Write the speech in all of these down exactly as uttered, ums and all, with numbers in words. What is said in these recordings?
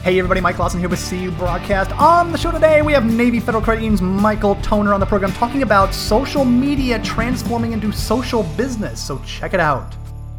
Hey everybody, Mike Lawson here with C U Broadcast. On the show today, we have Navy Federal Credit Union's Michael Toner on the program talking about social media transforming into social business. So check it out.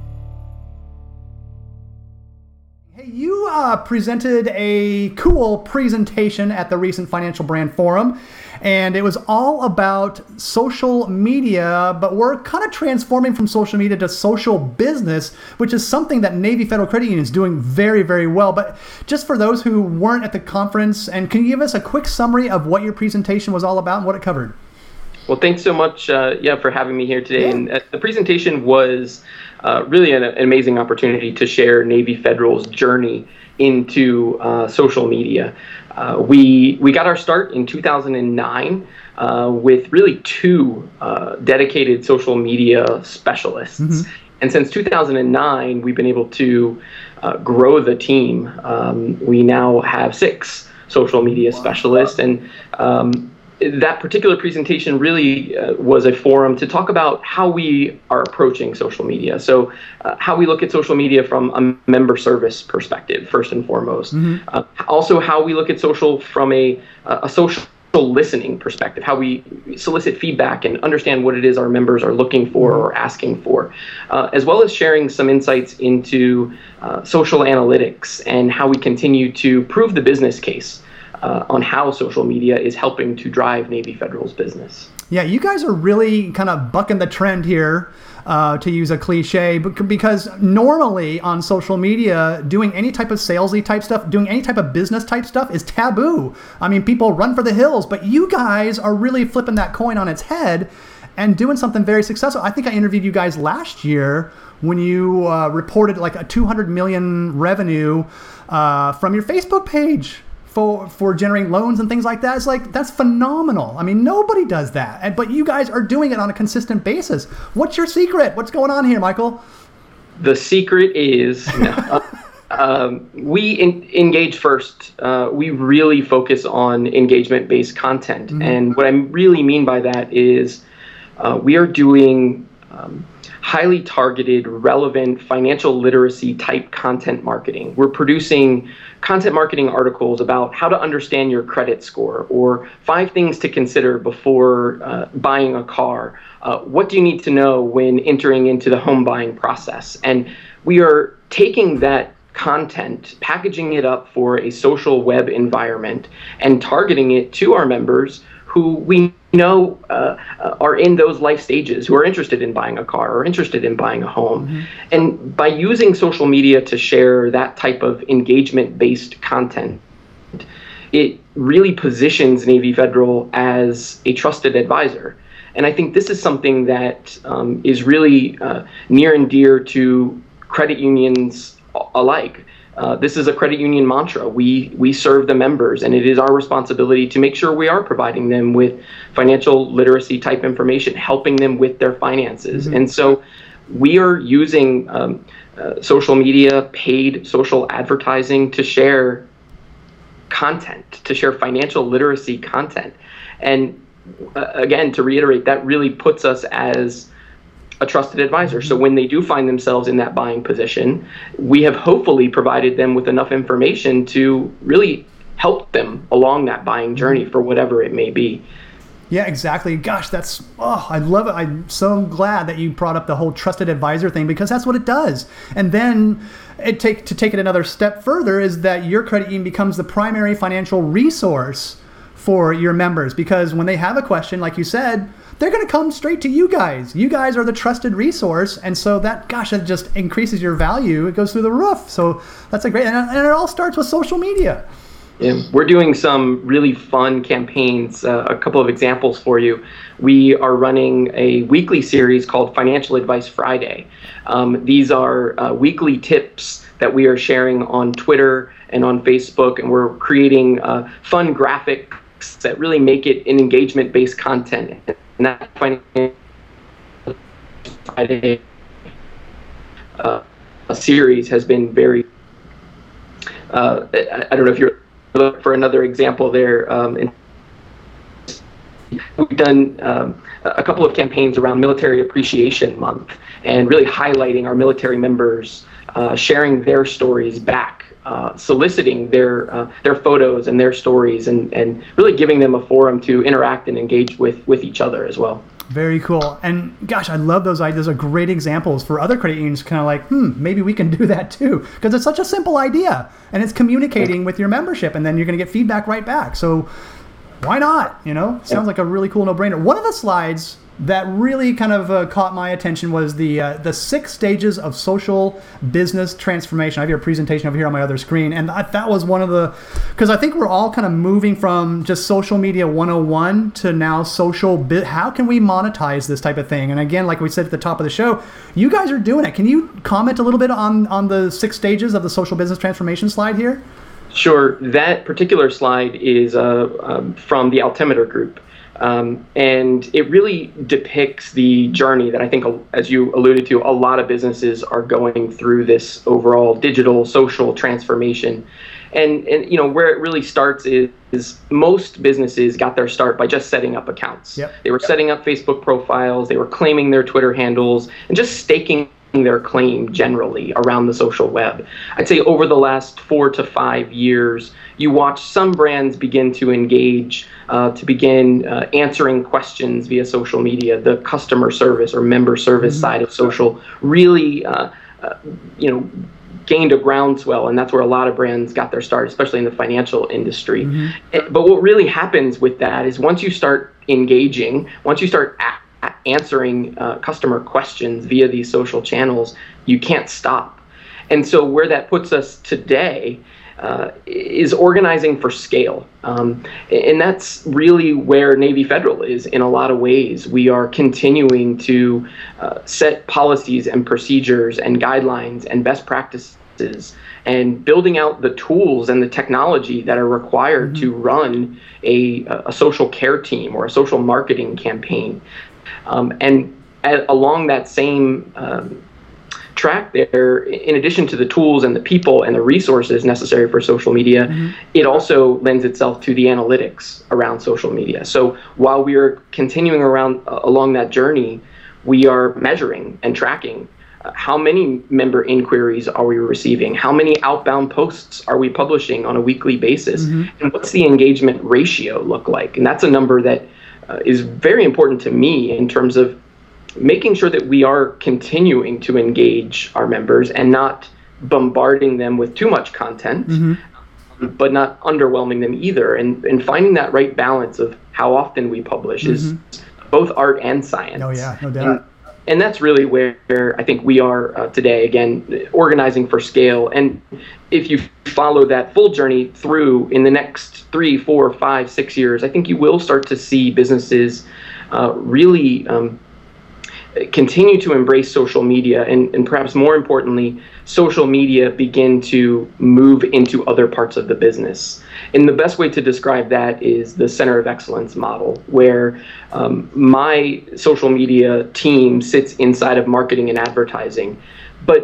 Hey, you uh, presented a cool presentation at the recent Financial Brand Forum, and it was all about social media, but we're kind of transforming from social media to social business, which is something that Navy Federal Credit Union is doing very, very well. But just for those who weren't at the conference, and can you give us a quick summary of what your presentation was all about and what it covered? Well, thanks so much, uh, yeah, for having me here today. Yeah. And uh, the presentation was uh, really an, an amazing opportunity to share Navy Federal's journey into uh, social media. Uh, we we got our start in two thousand nine uh, with really two uh, dedicated social media specialists. Mm-hmm. And since two thousand nine, we've been able to uh, grow the team. Um, we now have six social media wow. specialists, and um, that particular presentation really uh, was a forum to talk about how we are approaching social media. So uh, how we look at social media from a member service perspective, first and foremost. Mm-hmm. Uh, also how we look at social from a, a social listening perspective, how we solicit feedback and understand what it is our members are looking for or asking for, uh, as well as sharing some insights into uh, social analytics and how we continue to prove the business case Uh, on how social media is helping to drive Navy Federal's business. Yeah, you guys are really kind of bucking the trend here, uh, to use a cliche, because normally on social media, doing any type of salesy type stuff, doing any type of business type stuff is taboo. I mean, people run for the hills, but you guys are really flipping that coin on its head and doing something very successful. I think I interviewed you guys last year when you uh, reported like a two hundred million revenue uh, from your Facebook page. For, for generating loans and things like that. It's like, that's phenomenal. I mean, nobody does that, and, but you guys are doing it on a consistent basis. What's your secret? What's going on here, Michael? The secret is no, uh, um, we in, engage first. Uh, we really focus on engagement-based content. Mm-hmm. And what I really mean by that is uh, we are doing um, highly targeted, relevant, financial literacy type content marketing. We're producing content marketing articles about how to understand your credit score, or five things to consider before uh, buying a car. Uh, what do you need to know when entering into the home buying process? And we are taking that content, packaging it up for a social web environment, and targeting it to our members who we know uh, are in those life stages, who are interested in buying a car or interested in buying a home. Mm-hmm. And by using social media to share that type of engagement-based content, it really positions Navy Federal as a trusted advisor. And I think this is something that um, is really uh, near and dear to credit unions alike. Uh, this is a credit union mantra. We we serve the members, and it is our responsibility to make sure we are providing them with financial literacy type information, helping them with their finances. Mm-hmm. And so we are using um, uh, social media, paid social advertising to share content, to share financial literacy content. And uh, again, to reiterate, that really puts us as a trusted advisor. So when they do find themselves in that buying position, we have hopefully provided them with enough information to really help them along that buying journey for whatever it may be. Yeah, exactly. Gosh, that's, oh, I love it. I'm so glad that you brought up the whole trusted advisor thing, because that's what it does. And then it take to take it another step further is that your credit union becomes the primary financial resource for your members, because when they have a question, like you said, they're going to come straight to you guys. You guys are the trusted resource. And so that, gosh, it just increases your value. It goes through the roof. So that's a great, and it all starts with social media. Yeah, we're doing some really fun campaigns. Uh, a couple of examples for you. We are running a weekly series called Financial Advice Friday. Um, these are uh, weekly tips that we are sharing on Twitter and on Facebook, and we're creating uh, fun graphics that really make it an engagement-based content. And that Financial Friday uh, a series has been very, uh, I, I don't know if you're looking for another example there. Um, in, we've done um, a couple of campaigns around Military Appreciation Month and really highlighting our military members uh, sharing their stories back, uh, soliciting their uh, their photos and their stories, and, and really giving them a forum to interact and engage with, with each other as well. Very cool. And gosh, I love those ideas. Those are great examples for other credit unions, kind of like, hmm, maybe we can do that too. Because it's such a simple idea and it's communicating with your membership, and then you're going to get feedback right back. So why not? You know, sounds like a really cool no-brainer. One of the slides that really kind of uh, caught my attention was the uh, the six stages of social business transformation. I have your presentation over here on my other screen, and I, that was one of the, because I think we're all kind of moving from just social media one oh one to now social bit. How can we monetize this type of thing? And again, like we said at the top of the show, you guys are doing it. Can you comment a little bit on on the six stages of the social business transformation slide here? Sure. That particular slide is uh, um, from the Altimeter Group. Um, and it really depicts the journey that I think, as you alluded to, a lot of businesses are going through this overall digital social transformation. And, and you know, where it really starts is, is most businesses got their start by just setting up accounts. Yep. They were setting up Facebook profiles, they were claiming their Twitter handles, and just staking their claim generally around the social web. I'd say over the last four to five years, you watch some brands begin to engage, uh, to begin uh, answering questions via social media. The customer service or member service mm-hmm. side of social really, uh, uh, you know, gained a groundswell, and that's where a lot of brands got their start, especially in the financial industry. Mm-hmm. But what really happens with that is once you start engaging, once you start acting, answering uh, customer questions via these social channels, you can't stop. And so where that puts us today uh, is organizing for scale. Um, and that's really where Navy Federal is in a lot of ways. We are continuing to uh, set policies and procedures and guidelines and best practices and building out the tools and the technology that are required mm-hmm. to run a, a social care team or a social marketing campaign. Um, and at, along that same um, track there, in addition to the tools and the people and the resources necessary for social media, mm-hmm. it also lends itself to the analytics around social media. So while we are continuing around uh, along that journey, we are measuring and tracking uh, how many member inquiries are we receiving, how many outbound posts are we publishing on a weekly basis, mm-hmm. and what's the engagement ratio look like? And that's a number that Uh, is very important to me in terms of making sure that we are continuing to engage our members and not bombarding them with too much content, mm-hmm. but not underwhelming them either. And, and finding that right balance of how often we publish mm-hmm. is both art and science. Oh yeah, no doubt. And, and that's really where I think we are uh, today, again, organizing for scale. And if you follow that full journey through in the next three, four, five, six years, I think you will start to see businesses uh, really um, continue to embrace social media, and, and perhaps more importantly, social media begin to move into other parts of the business. And the best way to describe that is the Center of Excellence model, where um, my social media team sits inside of marketing and advertising, but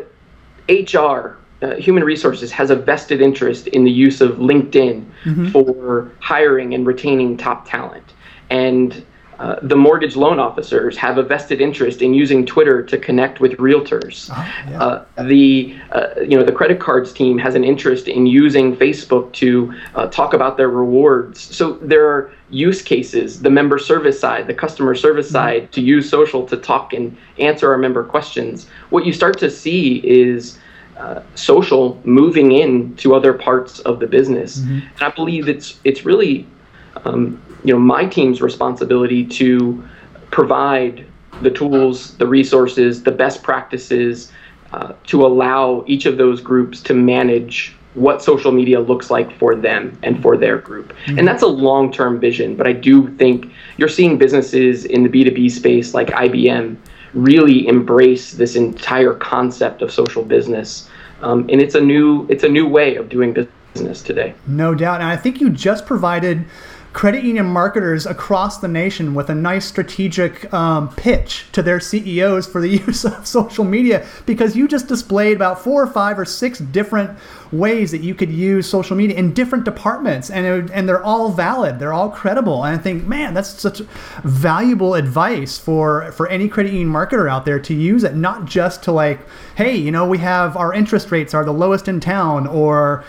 H R, Uh, human resources, has a vested interest in the use of LinkedIn mm-hmm. for hiring and retaining top talent. And uh, the mortgage loan officers have a vested interest in using Twitter to connect with realtors. Oh, yeah. uh, the uh, you know the credit cards team has an interest in using Facebook to uh, talk about their rewards. So there are use cases, the member service side, the customer service mm-hmm. side, to use social to talk and answer our member questions. What you start to see is Uh, social moving in to other parts of the business. Mm-hmm. And I believe it's it's really um, you know my team's responsibility to provide the tools, the resources, the best practices uh, to allow each of those groups to manage what social media looks like for them and for their group. Mm-hmm. And that's a long-term vision, but I do think you're seeing businesses in the B two B space like I B M really embrace this entire concept of social business, um, and it's a new it's a new way of doing business today. No doubt, and I think you just provided credit union marketers across the nation with a nice strategic um, pitch to their C E Os for the use of social media, because you just displayed about four or five or six different ways that you could use social media in different departments, and it, and they're all valid, they're all credible. And I think, man, that's such valuable advice for for any credit union marketer out there to use it, not just to like, hey, you know, we have our interest rates are the lowest in town, or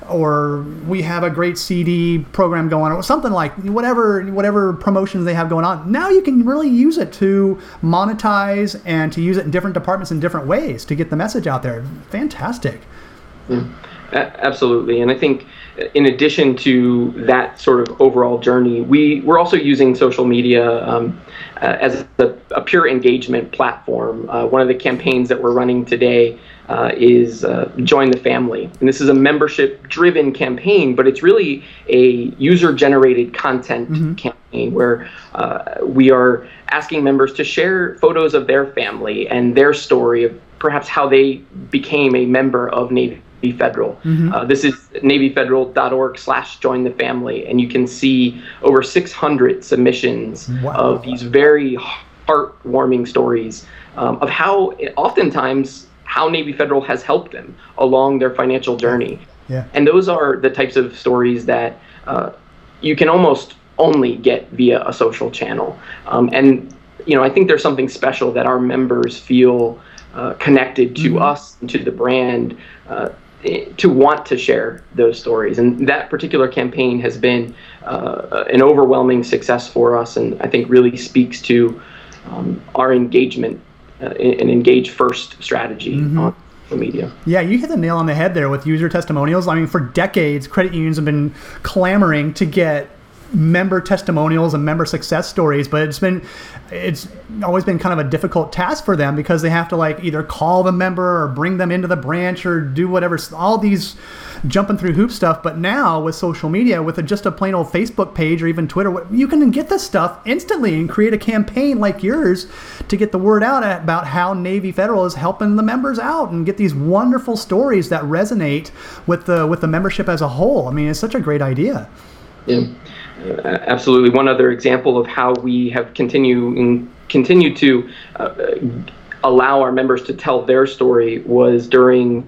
or we have a great C D program going on, or something like whatever whatever promotions they have going on. Now you can really use it to monetize and to use it in different departments in different ways to get the message out there. Fantastic. Mm, absolutely. And I think in addition to that sort of overall journey, we, we're also using social media um, uh, as a, a pure engagement platform. Uh, one of the campaigns that we're running today Uh, is uh, Join the Family. And this is a membership-driven campaign, but it's really a user-generated content mm-hmm. campaign where uh, we are asking members to share photos of their family and their story of perhaps how they became a member of Navy Federal. Mm-hmm. Uh, this is navyfederal.org slash join the family, and you can see over six hundred submissions wow. of these very heartwarming stories um, of how oftentimes how Navy Federal has helped them along their financial journey. Yeah. And those are the types of stories that uh, you can almost only get via a social channel. Um, and, you know, I think there's something special that our members feel uh, connected to mm-hmm. us, and to the brand, uh, to want to share those stories. And that particular campaign has been uh, an overwhelming success for us, and I think really speaks to um, our engagement Uh, an engage first strategy mm-hmm. on social media. Yeah, you hit the nail on the head there with user testimonials. I mean, for decades, credit unions have been clamoring to get member testimonials and member success stories, but it's been it's always been kind of a difficult task for them because they have to like either call the member or bring them into the branch or do whatever, all these jumping through hoop stuff. But now with social media, with a, just a plain old Facebook page or even Twitter, you can get this stuff instantly and create a campaign like yours to get the word out about how Navy Federal is helping the members out and get these wonderful stories that resonate with the with the membership as a whole. I mean, it's such a great idea. Yeah. Uh, absolutely. One other example of how we have continued continued to uh, allow our members to tell their story was during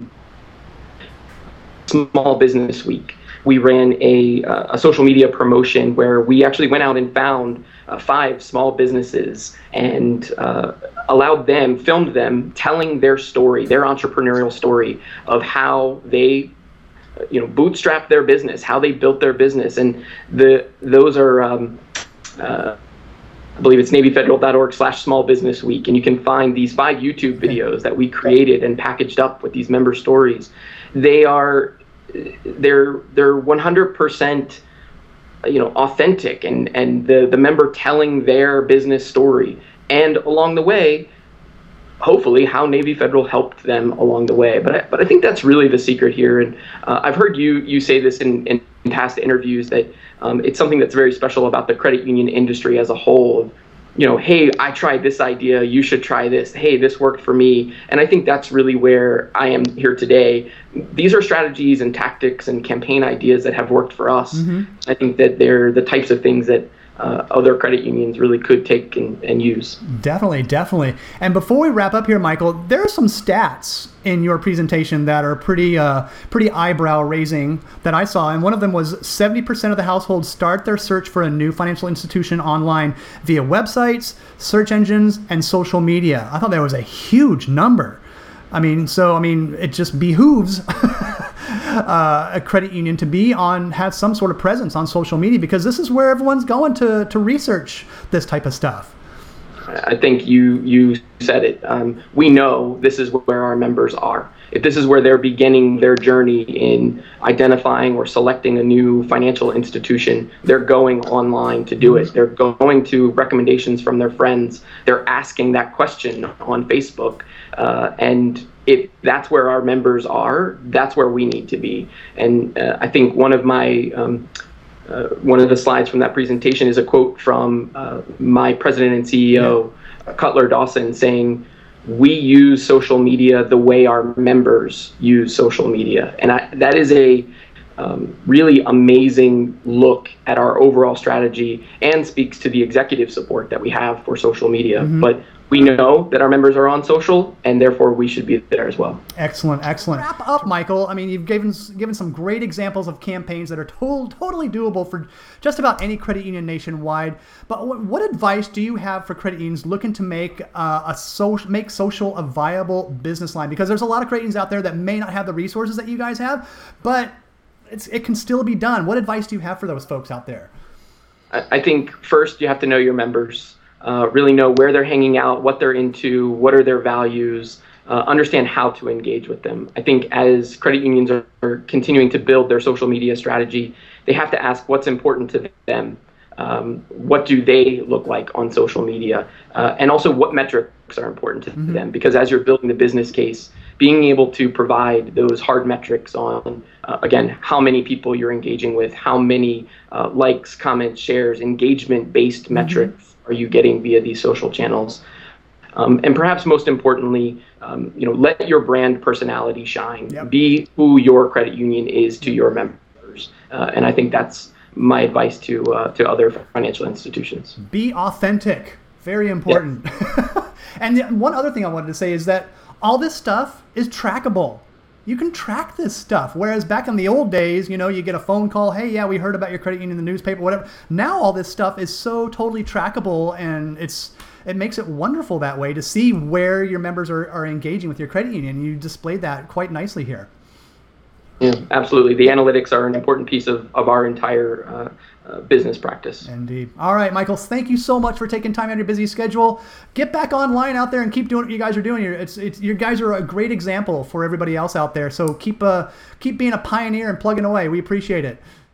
Small Business Week. We ran a, uh, a social media promotion where we actually went out and found uh, five small businesses and uh, allowed them, filmed them telling their story, their entrepreneurial story of how they you know, bootstrap their business, how they built their business. And the those are, um, uh, I believe it's navyfederal.org slash small business week. And you can find these five YouTube videos that we created and packaged up with these member stories. They are, they're, they're one hundred percent, you know, authentic, and, and the, the member telling their business story. And along the way, hopefully how Navy Federal helped them along the way. But I, but I think that's really the secret here. And uh, I've heard you you say this in, in past interviews that um, it's something that's very special about the credit union industry as a whole. You know, hey, I tried this idea, you should try this. Hey, this worked for me. And I think that's really where I am here today. These are strategies and tactics and campaign ideas that have worked for us. Mm-hmm. I think that they're the types of things that Uh, other credit unions really could take and, and use. Definitely, definitely. And before we wrap up here, Michael, there are some stats in your presentation that are pretty uh, pretty eyebrow raising that I saw. And one of them was seventy percent of the households start their search for a new financial institution online via websites, search engines, and social media. I thought that was a huge number. I mean, so, I mean, it just behooves uh, a credit union to be on, have some sort of presence on social media, because this is where everyone's going to, to research this type of stuff. I think you you said it. Um, we know this is where our members are. If this is where they're beginning their journey in identifying or selecting a new financial institution, they're going online to do it. They're going to recommendations from their friends. They're asking that question on Facebook. Uh, and if that's where our members are, that's where we need to be. And uh, I think one of my um, Uh, one of the slides from that presentation is a quote from uh, my president and C E O, yeah. Cutler Dawson, saying, "We use social media the way our members use social media." And I, that is a um, really amazing look at our overall strategy and speaks to the executive support that we have for social media. Mm-hmm. But we know that our members are on social, and therefore we should be there as well. Excellent, excellent. Wrap up, Michael. I mean, you've given given some great examples of campaigns that are to- totally doable for just about any credit union nationwide. But what, what advice do you have for credit unions looking to make uh, a social make social a viable business line? Because there's a lot of credit unions out there that may not have the resources that you guys have, but it's, it can still be done. What advice do you have for those folks out there? I think first you have to know your members. Uh, really know where they're hanging out, what they're into, what are their values, uh, understand how to engage with them. I think as credit unions are, are continuing to build their social media strategy, they have to ask what's important to them. Um, what do they look like on social media? Uh, and also what metrics are important to mm-hmm. them? Because as you're building the business case, being able to provide those hard metrics on, uh, again, how many people you're engaging with, how many uh, likes, comments, shares, engagement-based mm-hmm. metrics are you getting via these social channels? Um, and perhaps most importantly, um, you know, let your brand personality shine. Yep. Be who your credit union is to your members. Uh, and I think that's my advice to uh, to other financial institutions. Be authentic. Very important. Yep. And the, one other thing I wanted to say is that all this stuff is trackable. You can track this stuff. Whereas back in the old days, you know, you get a phone call, hey, yeah, we heard about your credit union in the newspaper, whatever. Now all this stuff is so totally trackable, and it's it makes it wonderful that way to see where your members are, are engaging with your credit union. You displayed that quite nicely here. Yeah, absolutely. The analytics are an important piece of, of our entire uh, uh, business practice. Indeed. All right, Michael, thank you so much for taking time out of your busy schedule. Get back online out there and keep doing what you guys are doing. It's, it's, you guys are a great example for everybody else out there. So keep, uh, keep being a pioneer and plugging away. We appreciate it.